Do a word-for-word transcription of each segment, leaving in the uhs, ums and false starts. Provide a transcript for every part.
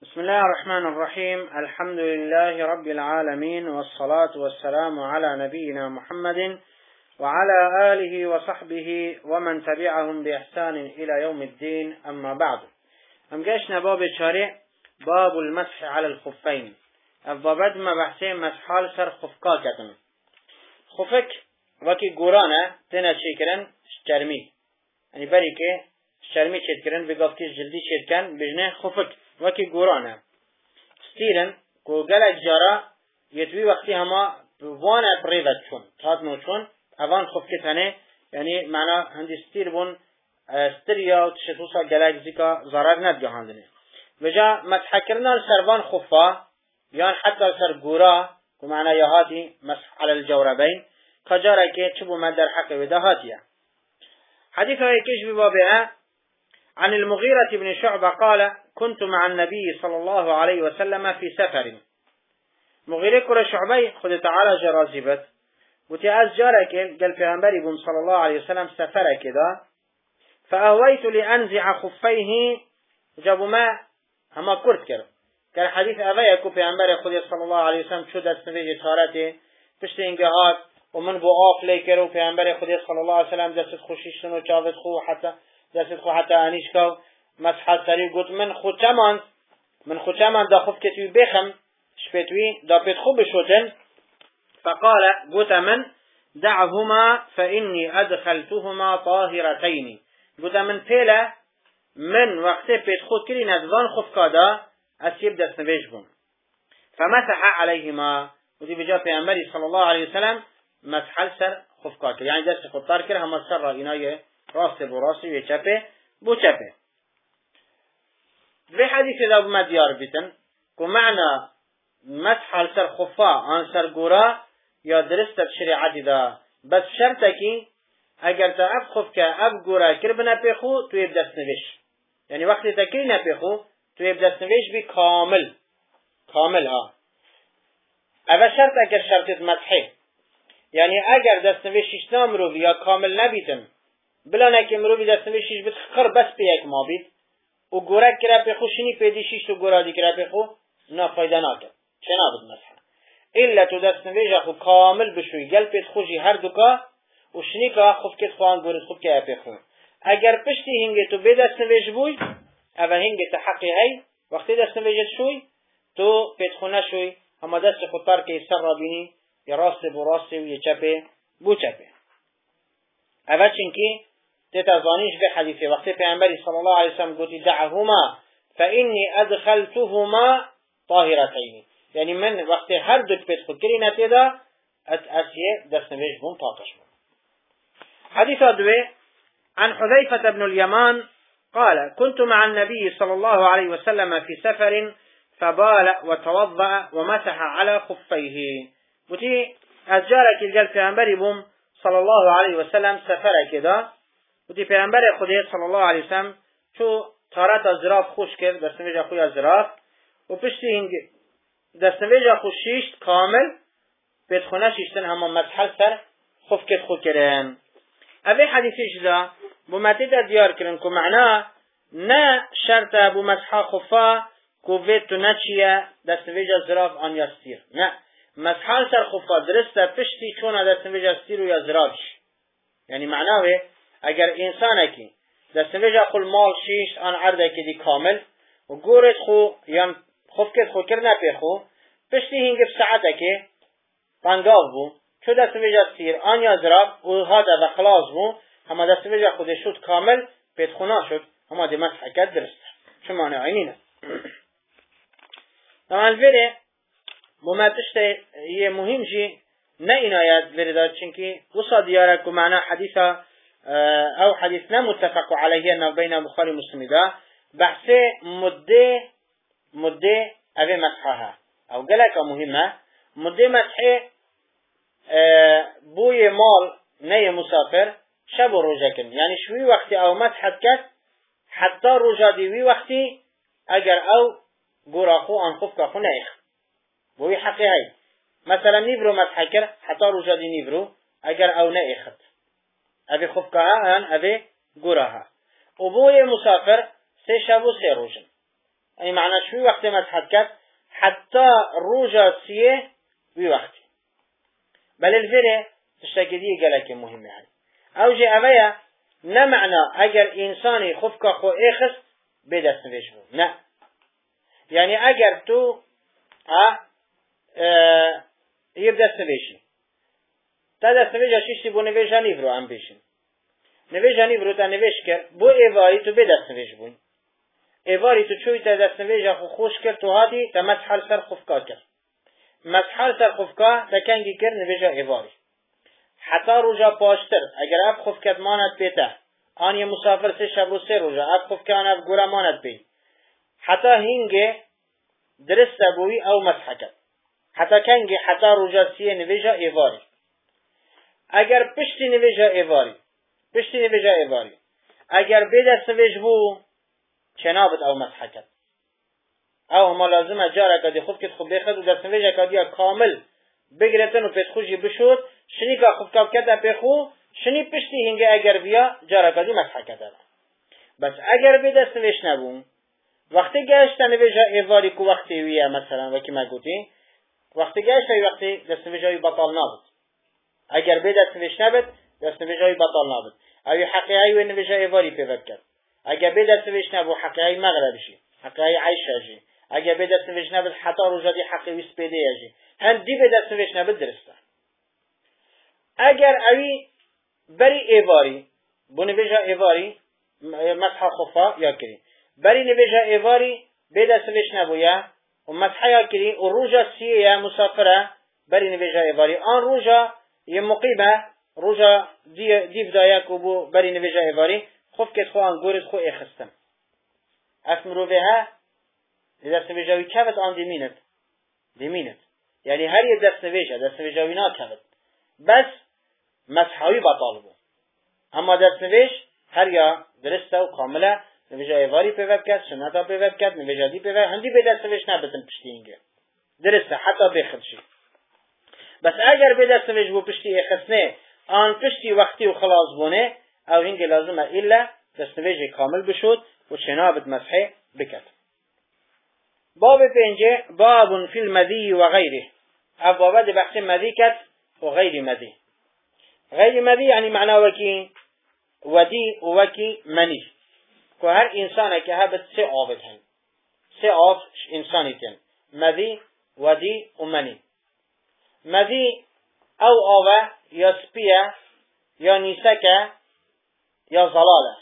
بسم الله الرحمن الرحيم. الحمد لله رب العالمين، والصلاة والسلام على نبينا محمد وعلى آله وصحبه ومن تبعهم بإحسان إلى يوم الدين. أما بعد، هم قشنا باب الشارع باب المسح على الخفين. الضبط ما بحثين مسحال سر خفكا كتن خفك وكي قرانا تنا شكرا شرمي، يعني بريكي شرمي شكرا بقفتي جلدي شكرا بجنه خفك وكي قرانا ستيرن كو قلق جارا يتوي وقتي هما وانا بريفت شون تاتنو شون اوان خفكت هنه، يعني معنى هندي ستير بون ستريا وتشتوصا قلق زيكا ضرر ندقى هندنه وجا مسحكرنا السربان خفا، يعني حتى سر قرا ومعنى يهاتي مسح على الجوربين كجارة كي تشبو مدر حق ودهاتيا. حديث هيكيش ببابها عن المغيرة بن شعبة قال: كنت مع النبي صلى الله عليه وسلم في سفر. مغيرة كرة شعبي خذ تعالى جرازبت وتعز جارك قال في أنبري بن صلى الله عليه وسلم سفر كذا، فأهويت لأنزع خفيه جابوا ما هما كرت كر كان حديث أبي أكو في أنبري خذ صلى الله عليه وسلم شو دست نبي جارته بشتي إنجهات ومن بوقاف ليكرو في أنبري خذ صلى الله عليه وسلم دست خوشيش شنو جابت خو حتى دست خو حتى أنيش كو مسحات سري قلت من خو كمان من خو كمان دا خف كتوي بخم شفتوي دا بيت خو بشوتن، فقال قلت من دعهما فإني أدخلتهما طاهرتين. قلت من فيلا من وقت بيت خو كري ندوان خف كادا أسيب دست نبيجبون، فمسح عليهما ودي بجاء في أمري صلى الله عليه وسلم مسح السر خف كاكر، يعني دست خطار كر هم السر إنايه راسي براسي ويشبه بو شبه. في حديث ذا بما ديار بيتن ومعنى مسح السر خفا عن سر قرا يا درست بشريعة ذا، بس شرطكي اگر تا اب خف که اب قرا كربنا بيخو تو يبدأ سنوش، يعني وقت تكرينا بيخو تو يبدأ سنوش بي كامل كامل ها اول شرط اگر شرطت مسحه، يعني اگر دست نوشش نامرو یا كامل نبيتن بلا نکه مروی دست نوشش بتخر بس به یک ما بید و گورک کرا به خوشینی پیدیشیش تو گورادی کرا به خو نا فایده ناکد چه نابد مسح الا تو دست نویش خو کامل بشوی گل پید خوشی هر دوکا و شنی که خوب کت خوان گورد خوب که به خو اگر پشتی هنگی تو به دست نویش بوی اول هنگی تحقی هی وقتی دست نویش شوی تو پید خو نشوی اما دست خودتر که سر را بینی یا راست بو راستی و یا چپه بو چپه. اول چنکی تتظانيش بحديث وقت پیغمبر صلى الله عليه وسلم قلت دعهما فإني أدخلتهما طاهرتين، يعني من وقت هر دوك بيت خكري نتدا أتأسيه دست نويش بون طاقش بون. حديث دوي عن حذيفة بن اليمان قال: كنت مع النبي صلى الله عليه وسلم في سفر فبال وتوضأ ومسح على خفيه. قلت أزجارك الجل پیغمبر بوم صلى الله عليه وسلم سفر كده ودي پیغمبر خدا صلی الله علیه وسلم چو تارت از زراف خوش کرد دستنویج خوی از زراف و پشتی هنگ دستنویج خوشیشت کامل بیت خونه شیشتن همه مسحل سر خوف کت خود کرن. اوه حدیثیش دا بو متید دیار کرن که معنا نه شرط بو مسحل خوفا که وید تو نچیه دستنویج زراف آن یا ستیر، نه مسحل سر خوفا درسته پشتی چون دستنویج ستیر و یا زرافش، یعنی معناوه اگر انسان کی دست نویج خو مال شیش آن عرضه کی دی کامل و گورت خو یا خوف کت خو کرنا پی خو پشتی هنگی ساعته کی پنگاو بو چو دست نویج سیر آن یا زراب و هاده و خلاص بو همه دست نویج خود شد کامل پیت خونا شد همه دی مسح کد درست چه معنی عینینه. اما الویره ممتشت یه مهم جی نه اینایت ویره داد چنکی وصا دیاره که معنی حدیثه او حديثنا متفق عليه انه بين البخاري ومسلم ده بحث مده مده ابي مسحها او قالك مهمه مده مسح بوي مال نيه مسافر شب روزكن، يعني شوي وقت او مسحت كت حتى روزا دي وي وقتي اگر او غراخو انخف كخو نيخ بوي حقي هي مثلا نيبرو مسح كر حتى روزا دي نيبرو اگر او نيخت ابي خفكها ان ابي غراها وبوي مسافر سه شب و سه روزن، أي معنى شو وقت مسحت كت حتى روجا سيه بوقت بل الفره تشتكي دي قالك مهم يعني او جي اويا نمعنى اگر انساني خفك خو اخست بدست نويش بو نه يعني اگر تو اه اه يبدست نويشي تا دست نويشا شيشتي بو نويشا نيفرو هم بيشن نويشا نيفرو تا نويش كر بو ايواري تو بدست نويش بو ايواري تو چوي تا دست نويشا خو خوش كر تو هادي تا مسحل سر خفكا كر مسحل سر خفكا تا كنگي كر نويشا ايواري حتی روزا پاشتر اگر اب خفکت ماند بیته آنی مسافر سه شب و سه روزا اب خفکان اب گوره ماند بی حتی هنگه درست بوی او مسحکت حتی کنگه حتی روزا سیه نویجا ایواری اگر پشتی نویجا ایواری پشتی نویجا ایواری اگر بدست نویج بو چنابت او مسحکت او هما لازمه جاره کدی خفکت خوب بخد و دست نویجا کدی کامل بگرتن و پیت خوشی بشود شنی که خوب کاب کده پیخو شنی پشتی هنگه اگر بیا جاره کدی مسح کده بس اگر به دست نویش نبون وقتی گشتن نویجا ایواری که وقتی ویه مثلا وکی ما گوتی وقتی گشتن وقتی دست نویجای بطال نابد اگر به دست نویش نبد دست نویجای بطال نابد اوی حقیقی و نویجا ایواری پیوت کرد اگر به دست نویش نبو حقیقی مغربشی حقیقی عیشه جی اگر به دست نویش نبد حتی روزادی حقیقی سپیده جی هم دی به دست نویش نبد درسته اگر اوی بری ایواری بو نویجا ایواری مسح خفا یا کری بری نویجا ایواری به دست نویش نبویا و مسح یا کری و روژا سیه یا مسافره بری نویجا ایواری آن روژا یه مقیمه روژا دی, دی بدایا که بو بری نویجا ایواری خوف کت خوان گورد خو ایخستم اسمرو بها دست نویجاوی کبت آن دیمینت دیمینت یعنی هر یه دست نویجا دست نویجاوی نا کبت بس مسحوی بطال بو اما دست نویش هر یا درسته و کامله نویجا ایواری پیوت کرد سنتا پیوت کرد نویجا دی پیوت هندی به دست نویش نبتن پشتی اینگه درسته حتی بخدشی بس اگر به دست نویش بو پشتی اخسنه آن پشتی وقتی و خلاص بونه او اینگه لازمه ایلا دست نویج کامل بشود و شنابت مسحه بکت باب پنجه باب فی المذی و غیره ابوابه ده بحث مذی کت و غیر مذی غیر مذی یعنی معنا وکی ودی و وکی منی که هر انسانه که هبت سه آبد هن سه آب انسانی تن مذی ودی و منی مذی او آوه یا سپیه یا نیسکه یا زلاله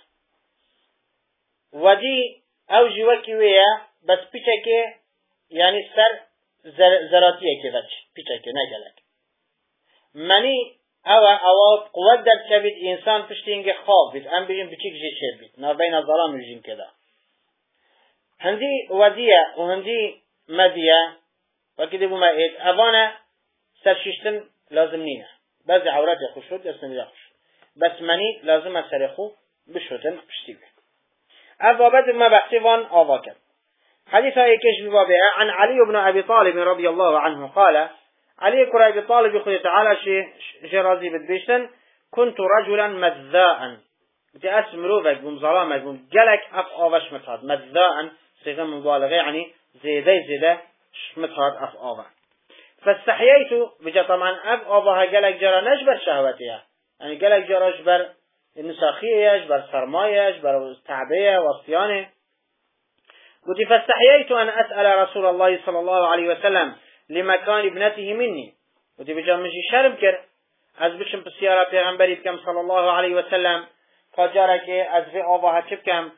ودی او جوکی ویه بس پیچه که یعنی سر زر زراتیه که بچ پیچه که نگلک منی او او قوت در چبید انسان پشتی اینگه خواب بید ام بجیم بچیک جی چه بید نا بین ظلام یجیم که دا هندی ودیه و هندی مدیه وکیده بو مئید اوانه سرشیشتن لازم نینه بعضی عورت خوش شد دست نمیده خوش بس منی لازم سر خو بشوتن پشتی بید اوابد ما بحثی وان آوا کرد حديث ايكش ببابه عن علي بن ابي طالب رضي الله عنه قال علي كر ابي طالب يقول تعالى شي جرازي بدبيشتن كنت رجلا مذاء بدي اسمروك بمظلامك بمجلك اف اوش متهاد مذاء صيغه مبالغه يعني زيده زيده متهاد اف اوه فاستحييت بجا طبعا اف اوها جلك جرى نجبر شهوتها يعني جلك جرى جبر النساخيه جبر سرمايه جبر تعبيه وصيانه قلت فاستحييت أن أسأل رسول الله صلى الله عليه وسلم لمكان ابنته مني قلت بجا مجي شرم كر از بشم بسيارة پیغمبری بكم صلى الله عليه وسلم قاجارة كي از في آباها چه بكم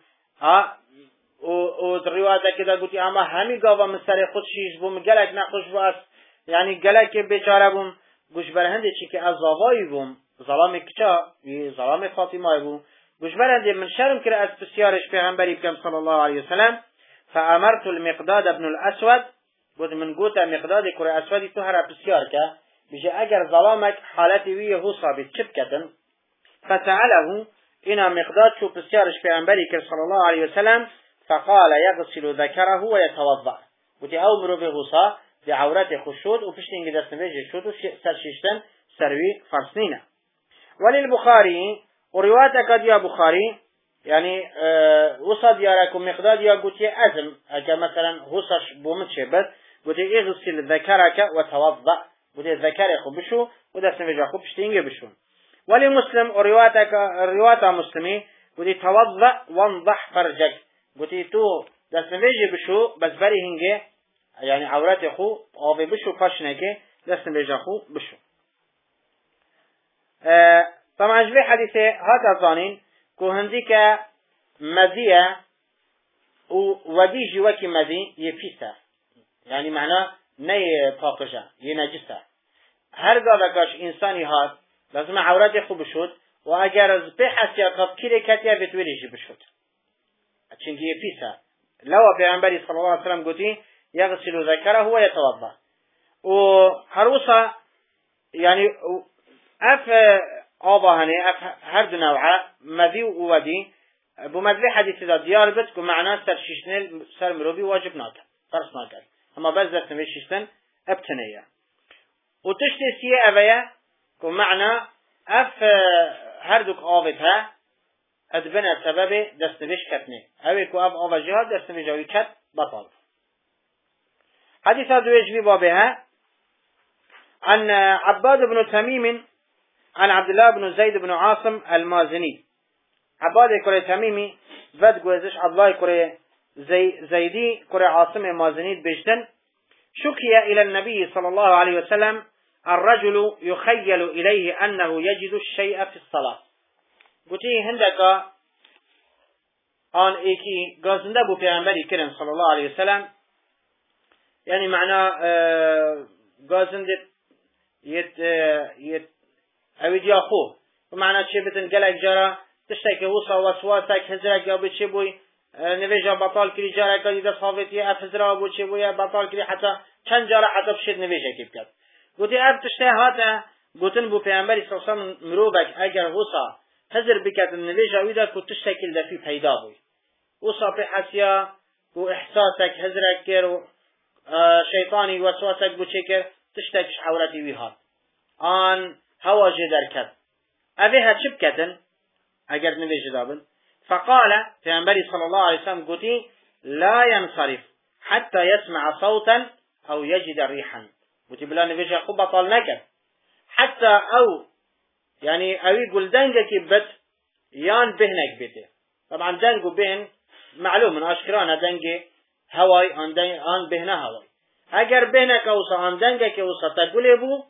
و روایت كده قلت اما همي قاوا من سر خود شیش بوم گلک نخوش بو از يعني گلک بچاره بوم گوش برهنده چی که از آوایی بوم ظلام کچا ظلام فاطمه بوم گوش برهنده من شرم كر از بسيارش پیغمبری بكم صلى الله عليه وسلم فأمرت المقداد ابن الأسود قلت من قلت مقداد كرة أسودي تهرى بسيارك بجي أجر ظلامك حالتي ويه هو صابت شبكة فسأله إنا مقداد شو بسيارش في أنبريك صلى الله عليه وسلم فقال يغسل ذكره ويتوضع قلت أمر بغصاء بعورات خشود وفشتين قدر سنبيج الشود وسرشيشتن سروي فرسنين وللبخاري ورواية قد يا بخاري يعني اه وصا ديارك ومقدار يا قلت أزم أجا مثلا وصاش بومتش بس قلت اغسل ذكرك وتوضأ قلت ذكرك بشو وده سنفجا خب بشتينجي بشو ولمسلم وروايتك الرواية مسلمي قلت توضأ وانضح فرجك قلت تو ده سنفجي بشو بس بري هنجي يعني عورات خو أو بشو فاشنك ده سنفجا خو بشو اه طبعا جبه حديثة هذا الظانين كو هنديك مذية ودي جواكي مذي يفيسة يعني معناه ني طاقجة ينجسة هر قابكاش إنساني هاد لازم عورات يخو بشود وأجر از بحثي تفكير كتيا بتويريجي بشود چونك يفيسة لو پیغمبر صلى الله عليه وسلم قلتي يغسل ذكره ويتوضأ وهروسا يعني اف آبا هني اف هر دو نوعه مذي و ودي بمذي حديث دا ديار بد كو معناه سر ششتن سر مروبي واجب ناكل فرص ناكل اما بس دست نوي ششتن ابتنية وتشتي سيه اويا كو معناه اف هر دوك آبتها ادبنا سبب دست نويش كتني اوي كو اف آبا جهاد دست نوي جاوي كت بطال حديث هذا يجبي بابها عن عباد بن تميم عن عبد الله بن زيد بن عاصم المازني عباد كوري تميمي ود جوزش عبد الله كوري زي زيدي كوري عاصم المازني بجدن شكي إلى النبي صلى الله عليه وسلم الرجل يخيل إليه أنه يجد الشيء في الصلاة قلت هندك آن إيكي قازنده بو پیغمبری کرن صلى الله عليه وسلم يعني معناه قازنده يت يت اوید یا خو و معنی چه بتن گلک جارا تشتکی وصا وسواسک هزرک یا بچه بوی نویجا بطال کری جارا کدی دست حافظی اف هزرا بو چه بوی بطال کری حتی چند جارا حتی بشید نویجا کب کرد گوتی اب تشتی هاتا گوتن بو پیامبری صلی الله علیه و مروبک اگر وصا هزر بکت نویجا ویدا کو تشتکی دفی پیدا بوی وصا په حسیا کو احساسک هزرک کر شیطانی وسواسک بو چه کر تشتکش عورتی وی هات آن هواجه دركت أبيها شبكة أجر نبي جدابن فقال پیغمبر صلى الله عليه وسلم قلتي لا ينصرف حتى يسمع صوتا أو يجد ريحا قلتي بلا نبي جا خب بطال نكر حتى أو يعني أوي قل دنجك بت يان بهنك بته طبعا دنجو بهن معلوم من أشكران دنجي هواي آن, آن بهنا هواي أجر بهنك أوصى آن دنجك أوصى تقول بو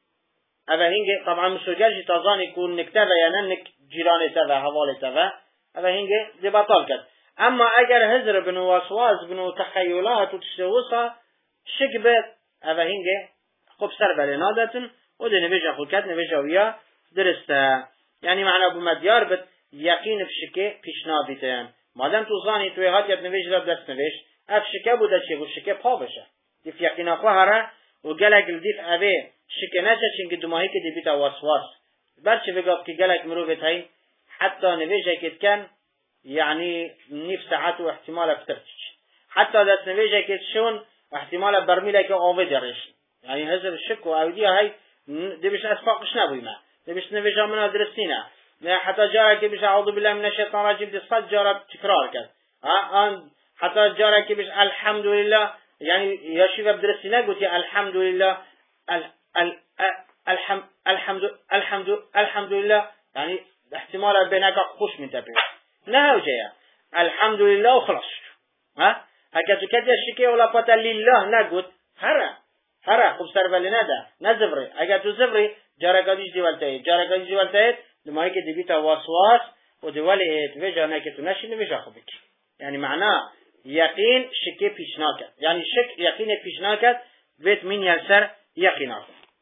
اوه هنگه طبعا مسوگر جی تازانی کن نکته و یا ننک جیران تا و حوال تا و اوه هنگه دی بطال کرد اما اگر هزر بنو وسواس بنو تخیلات و تشتوصا شک بید اوه هنگه خوب سر بله نادتن و دی نویجا خود کرد نویجا ویا درسته یعنی معنا بمدیار بید یقین بشکه پیشنا بیتن مادم تو زانی توی هات یاد نویج را دست نویش اف شکه بوده چه بود شکه پا بشه دیف یقین اخوه هره و گلک دیف اوه شکه نشه چنگه دماهی که دیبیتا واسواس برچه بگاب که گلک مروبت هی حتی نویجه کت کن یعنی نیف ساعت و احتمال افترچ حتی دست نویجه کت شون احتمال برمیله که آوه درش یعنی هزر شک و اودیه هی دیبش اسفاقش نبویمه دیبش نویجه منا درستینه حتی جاره که بشه اعوذ بالله من الشیطان الرجیم دی صد جاره تکرار کرد آن حتی جاره که بشه الحمدلله يعني يا شباب درسنا قلت الحمد لله ال ال الحمد الحمد الحمد الحمد لله يعني احتمال بينك خوش من تبي نه وجاية الحمد لله وخلاص ها هكذا كده الشكي ولا قوة لله نقول هرا هرا خب سر ولی نده نزفری اگر تو زفری جارگادیش دیوالتایید جارگادیش دیوالتایید لما يكي دبيتا واسواس ودوالي توجه ناكي تنشي نوجه خبك يعني معناه يقين شكي بيشناكت يعني شك يقين بيشناكت بيت من ينسر يقيناك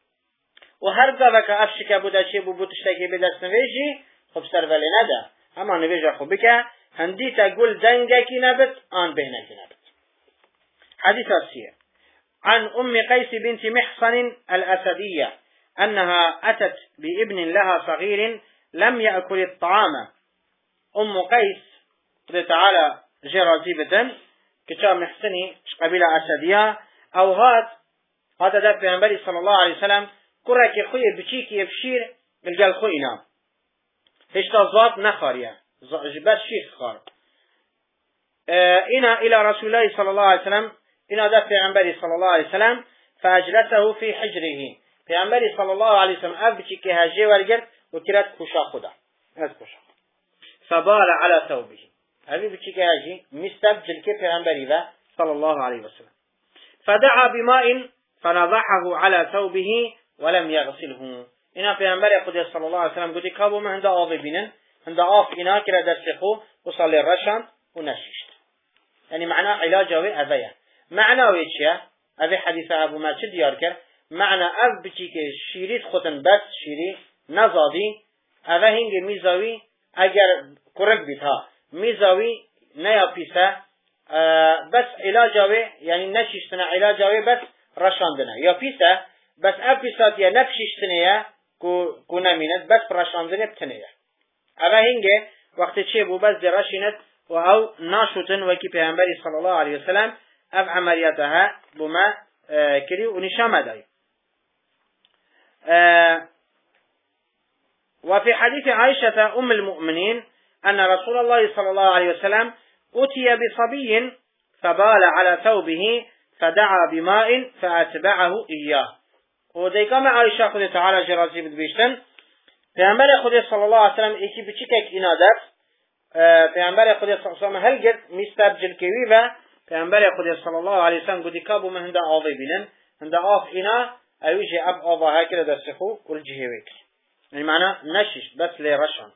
وهر قابك أفشك بودا شي بو تشتكي بدست نوجي خب سر ولی نده اما نوجه خبك هندي تقول دنگكي نبت آن بهنكي نبت حديث السير عن أم قيس بنت محصن الأسدية أنها أتت بابن لها صغير لم يأكل الطعام أم قيس قد تعالى جرازيبة كتاب محسني قبيلة أسدية أو هات هذا ده في النبي صلى الله عليه وسلم كرك خوي بچيك يبشير بالجل خوينا هشتا زاد نخاريا بس شيخ خار إنا إلى رسول الله صلى الله عليه وسلم إنا ده پیغمبری صلى الله عليه وسلم فأجلسه في حجره پیغمبری صلى الله عليه وسلم أب بچی که هجه ورگرد و کرد کشا خدا از کشا فبال على ثوبه هذه بچی که هجه مستبجل که پیغمبری و صلى الله عليه وسلم فدعا بماء فنضحه على ثوبه ولم يغسله إنا پیغمبر خدا صلى الله عليه وسلم قلت كابو ما هنده آب بینن هنده آف إنا كرا دستخو وصلي الرشان ونششت يعني معنى علاجه أذية معنى ويتشيا أذي حديث أبو ما شد ياركر معنى أب بچي که شيريت خوتن بس شيري نزادي أذا هنگ ميزاوي اگر کرک بیتها ميزاوي نيا بيسا بس علاجه يعني نششتنا علاجه بس رشاندنا يا بيسا بس أب بيسات يا نفششتنا کو نميند بس رشاندنا بتنيا أذا هنگ وقت چه بو بس درشينت و او ناشوتن وكي پیغمبری صلى الله عليه وسلم اف عملياتها بما كري ونشام داي وفي حديث عائشة أم المؤمنين أن رسول الله صلى الله عليه وسلم أتي بصبي فبال على ثوبه فدعا بماء فأتبعه إياه ودي كما عائشة خذ تعالى جرازي بدبيشتن پیغمبر خود صلى الله عليه وسلم ايكي بچيكك إنادت پیغمبر خدا صلی الله علیه و سلم هل گرد مستبجل کوی و پیغمبر خدا صلی الله علیه و سلم گودی کابو من هنده آوی بینن هنده آف اینا اویجی اب آوا ها کرده دستخو والجهه ویک يعني معنى نشش بس لرشان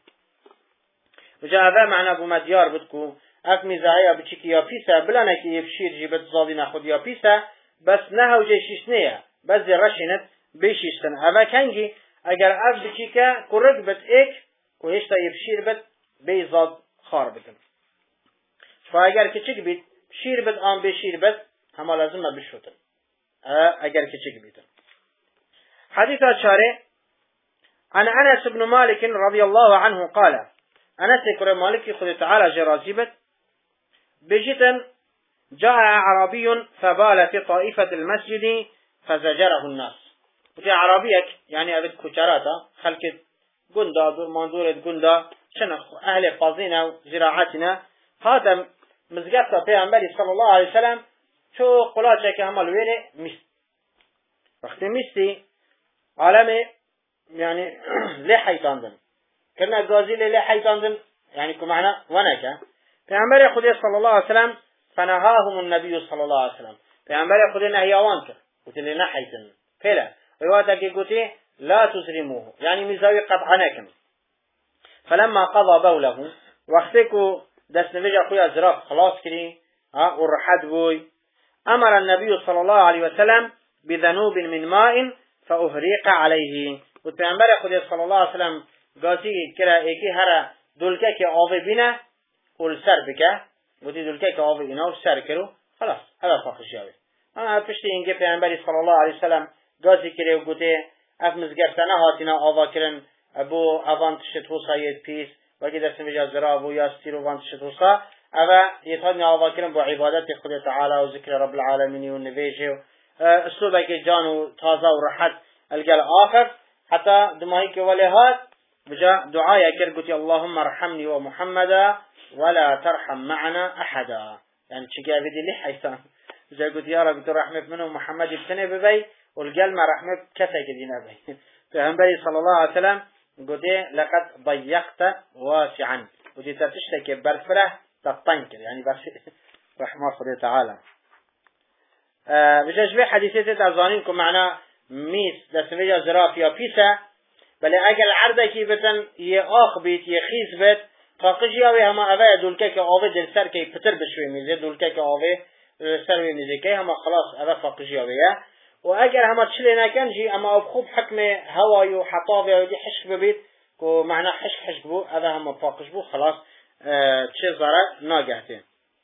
وجاء هذا معنى ابو مديار بدكو اف مزايا بچيك يا بيسا بلانا كي يفشير جيبت زادي ناخد يا بيسا بس نهو جي شيشنيه بس رشنت بيشيشتن هذا كانجي اگر اف بچيكا كرك بت ايك وهشتا يفشير بت بيزاد خار بدن فاگر کچک بید شیر بد آن به شیر بد همه لازم بشوتن اگر کچک بیدن حديث شارع عن أنس بن مالك رضي الله عنه قال أنس كر مالك خذ تعالى جرازيبت بجتا جاء أعرابي فبال في طائفة المسجد فزجره الناس وفي عربيك يعني أبد كجراتا خلقت قندا منظورة قندا شنو أهل فازينا وزراعتنا هذا مزقطة پیغمبری صلى الله عليه وسلم شو قلاچه که همال ویره مست وقتی مستی عالم يعني ليه حيتاندن كنا غازي ليه حيتاندن يعني كمعنى ونكا پیغمبر خدا صلى الله عليه وسلم فنهاهم النبي صلى الله عليه وسلم پیغمبر خدا نهیوان کرد قلت لنا حيتن فلا ويواتا که قلت لا تسرموه يعني مزاوي قطع نكم فلما قضى بوله وقتكو دست نوجه خويا زراف خلاص كري ها ورحد بوي امر النبي صلى الله عليه وسلم بذنوب من ماء فأهريق عليه وتعمل خدا صلى الله عليه وسلم قاسي كرا ايكي هرا دولكا كي آوه بنا والسر بكا ودي دولكا كي آوه بنا والسر كرو خلاص هذا فاقش جاوه اما پشتی اینکه پیامبری صلی الله علیه وسلم قاسي كرا وقوتي اف مزگرتنا هاتنا آوا کرن ابو اوان تشت حوصايد پیس وقتی دست مجاز زراب یا ستیرو وان تشت حوصا اوه يتهدني آوا کرن با عبادت خدا تعالى و ذکر رب العالمين و نویشه اسلوبه که جانو تازه و راحت القل آخر حتى دمائك ولهات بجاء دعاء يكر قلت اللهم ارحمني ومحمدا ولا ترحم معنا أحدا يعني شكا بدي لي حيثان بجاء قلت يا رب رحمة منه محمد ابتني ببي والقل ما رحمة كسا كدينا بي فهنبري صلى الله عليه وسلم قلت لقد ضيقت واسعا قلت تتشتكي برفره تطنكر يعني برفره رحمة الله تعالى أه بجاء شبه حديثة تظانينكم معنا میس دست ویجا زراف یا پیسه بله اگر عرضه کی بتن یه آخ بیت یه خیز بیت فاقشی آوه همه اوه دولکه که آوه دل سر که پتر بشوی میزه دولکه که آوه سر وی میزه که همه خلاص اوه فاقشی آوه و اگر همه چلی نکن جی اما او خوب حکم هوای و حطاوی و دی حشک ببید که معنی حشک حشک بو اوه همه فاقش بو خلاص چه ضرر ناگهته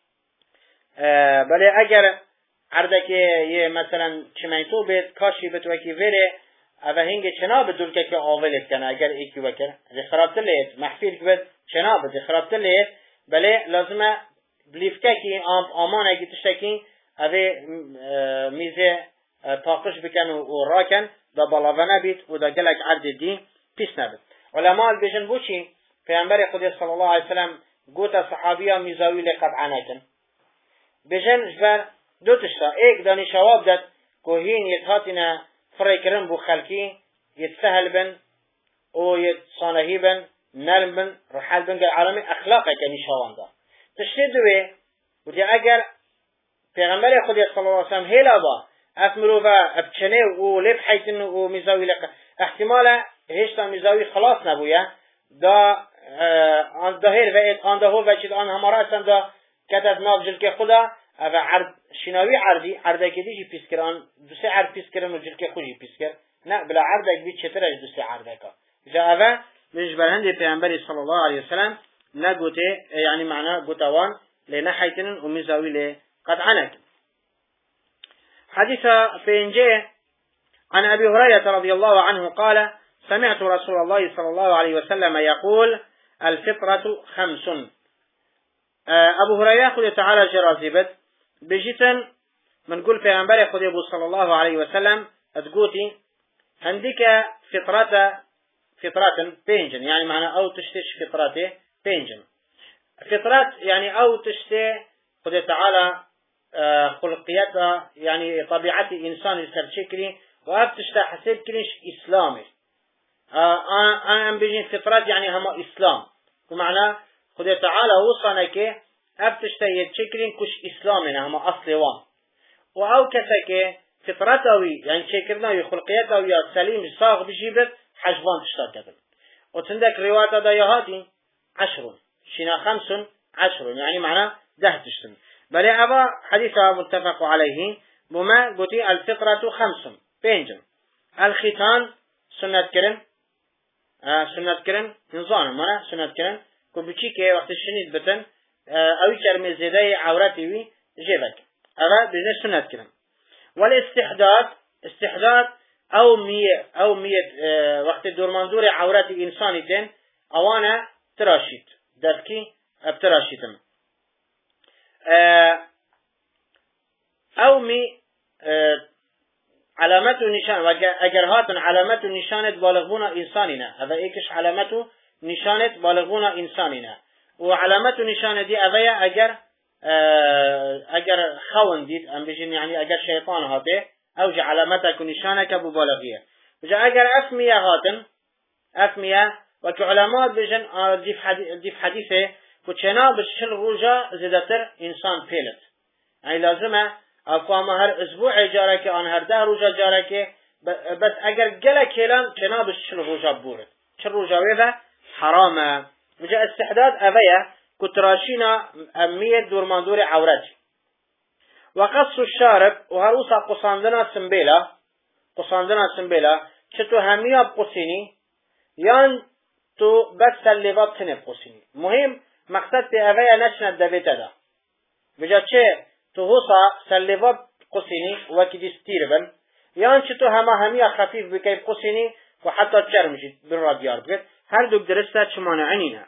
بله اگر عرضه که یه مثلا چمنتو بید کاشی بید وکی ویره اوه هنگ چنا بدول که که آولید کنه اگر ایکی وکر دی خرابتر لید محفیل که بید چنا بید دی خرابتر لید بله لازمه بلیفکه که آمان اگه تشتکی اوه میزه پاقش بکن و راکن دا بالاوه نبید و دا گلک عرض دی پیس نبید علماء بیشن بوچی پیامبر خدا صلی الله علیه وسلم گوت صحابیا میزاوی لقطع نکن بجن جبر دو تشتا ایک دانی شواب داد که هین یتهاتینا فریکرن بو خلکی يتسهل بن او يتصانهي بن نرم بن رحال بن عالمي اخلاقه كني شوان دا تشدوه ودي اگر پیغمبر خدا صلی الله علیه وسلم هلا با افمرو و ابچنه و لب حیتن و میزاوی لق احتمالا هشتا میزاوی خلاص نبویا دا آن دهر و آن دهو و چید آن هماراتن دا کتب ناف جلک خدا و عرض شناوی عرضی عرضه که دیجی پیس کران دو سه عرض پیس کرن و جلک خوشی پیس کرن نه بلا عرضه بی چطرش دو سه عرضه که جا اوه منش برهنده پیغمبری صلی الله علیه وسلم نگوته يعني معناه قطوان لنحيتن ومزاوي لقطعنك حديث بينجيه عن أبي هريرة رضي الله عنه قال سمعت رسول الله صلى الله عليه وسلم يقول الفطرة خمس أبو هريرة خذ تعالى جرازبت بجيتن من قول پیغمبر خود ابو صلى الله عليه وسلم اتقوتي عندك فطرة فطرة بينجن يعني معنى او تشتش فطرته بينجن فطرات يعني او تشتي خود تعالى خلقياتها يعني طبيعة انسان السرشكري وابتشتا حسب كلش اسلامي انا ام بيجين فطرات يعني هما اسلام ومعنى خود تعالى وصانك ابتشتا يتشكرين كش اسلامنا هما اصل وان و او کسی فطرتاوی يعني شکرناوی خلقیتاوی سلیم صاغ بجیبت حجبان تشتار کردن و تندك روایت دایهاتی عشرون شنا خمسون عشرون يعني معنى ده تشتن بل ابا حديث متفق عليه بما قلتي الفطرة خمسون بينجم الختان سنة كرن آه سنة كرن نظام منا سنة كرن كبتشي كي وقت الشنيد بتن آه اوي كرمي زيداي عوراتي وي جيبك هذا بزنس سنة كلام والاستحداث استحداث أو مية أو مية اه وقت دور منظور عورات إنسان دين أوانا تراشيت دتكي بتراشيتم اه أو مي اه علامات نشان وأجر هاتن علامات نشانة بالغونا إنساننا هذا إيكش علامات نشانة بالغونا إنساننا وعلامات نشانة دي أذيا أجر اگر خون دید ام بجین يعني اگر شیطان هاته او جا علامتك ونشانك ببالغية وجا اگر اسمية هاتن اسمية وكو علامات بجن ديف حديثه وچنا بشل روجا زدتر انسان پیلت يعني لازمه افوام هر اسبوع جارك آن هر ده روجا جارك بس اگر گله كيلان چنا بشل روجا بورد چل روجا ويذا حرامه وجا استحداد اوه كتراشينا أمية دور مندور عورتي وقص الشارب وهروسا قصاندنا سنبيلا قصاندنا سنبيلا شتو همية بقصيني يان تو بس الليبات تنب قصيني مهم مقصد في أفايا نشنا الدبيتا دا بجا چه تو هوسا سليبات قصيني وكي ستيربن يان شتو هما همية خفيف بكيب قصيني وحتى تشرمجي بالراديار بكت هر دوك درستا چمانا عنينا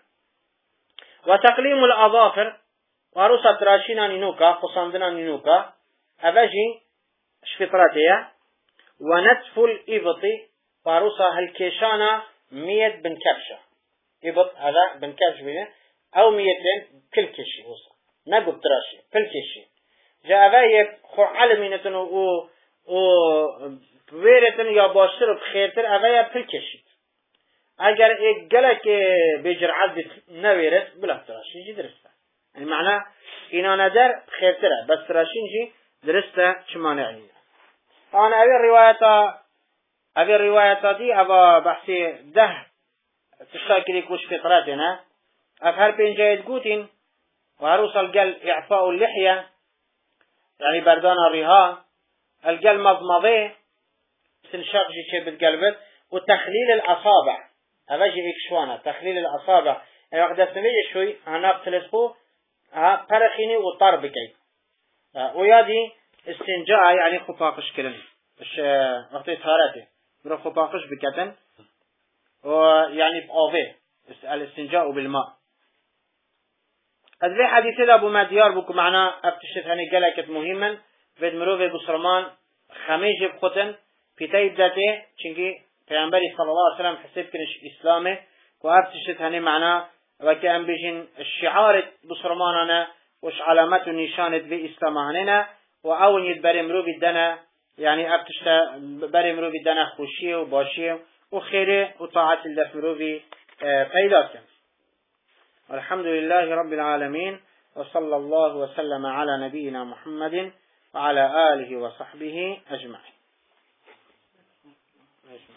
وتقليم الأظافر وروسا تراشينا نينوكا قصاندنا نينوكا أبجي شفطراتيا ونتف الإبط وروسا هالكيشانا مية بن كبشة إبط هذا بن كبش بيه أو ميتين كل كشي وصا نقب تراشي كل كشي جاء أبايك خو علمينتن و و بويرتن يا باشر بخيرتر أبايا كل كشي اگر ایک گلک بجرعت نویرد بلا تراشی جی درسته يعني معناه اینا ندر خیرتره بس تراشین جی درسته چمانه علمه انا اوی الرواية اوی الرواية دي ابا بحثي ده تشاكري كوش فطراتنا افهر بين جايد قوتين وهروس القل اعفاء اللحية يعني بردان الرها القل مضمضي سنشاق جي شي بالقلبت وتخليل الاصابع أواجه إكشوانا تخليل الأصابع يعني وقت أسميه شوي هناك تلسبو فرخيني وطربكي ويادي استنجاء يعني خطاقش كلن مش وقت إطهاراته برو خطاقش بكتن ويعني بأوفي الاستنجاء بالماء هذا حديث أبو مديار بكم معنا أبتشت هني قلقت مهما فيد مروفي بسرمان خميج بخطن في تايب ذاته چنكي پیامبری صلی الله علیه و سلم حساب کنش اسلامه وأبتشت هني معنا وكأن بيجين الشعار بصرماننا وش علامات نشانة بإسلاماننا وأول يتبري مروب الدنا يعني أبتشت بري مروب الدنا خوشية وباشية وخيره وطاعة الله مروبي قيداتك. والحمد لله رب العالمين وصلى الله وسلم على نبينا محمد وعلى آله وصحبه أجمعين.